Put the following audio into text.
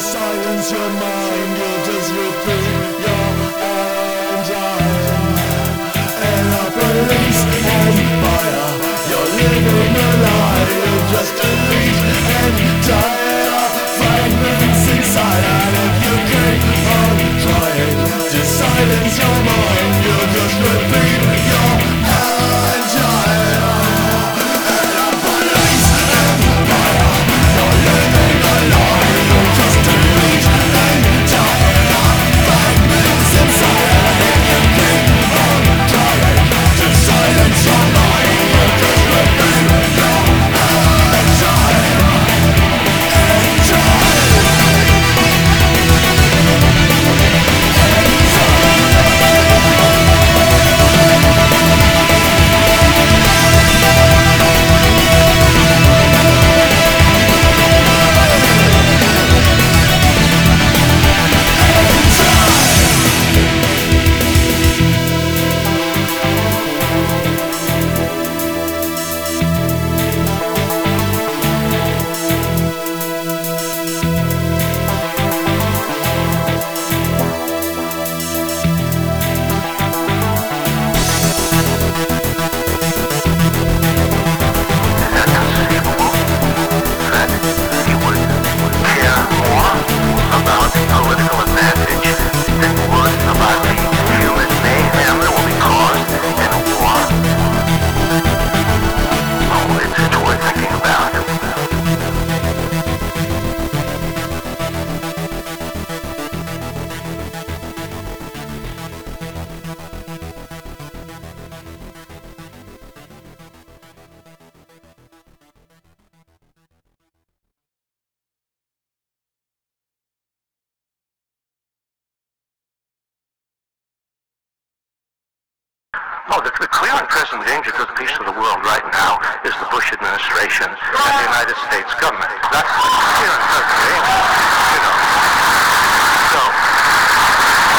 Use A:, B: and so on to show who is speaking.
A: silence your mind, you'll just repeat your engine. And a police on fire, you're living a lie, you'll just delete entire fragments inside. And if you keep on trying to silence your mind, you'll just repeat your engine. And a police on fire, you're living a lie, you'll just delete entire fragments inside. And if you keep on trying to silence your mind, you'll just repeat your
B: Oh, the clear and present danger to the peace of the world right now is the Bush administration and the United States government.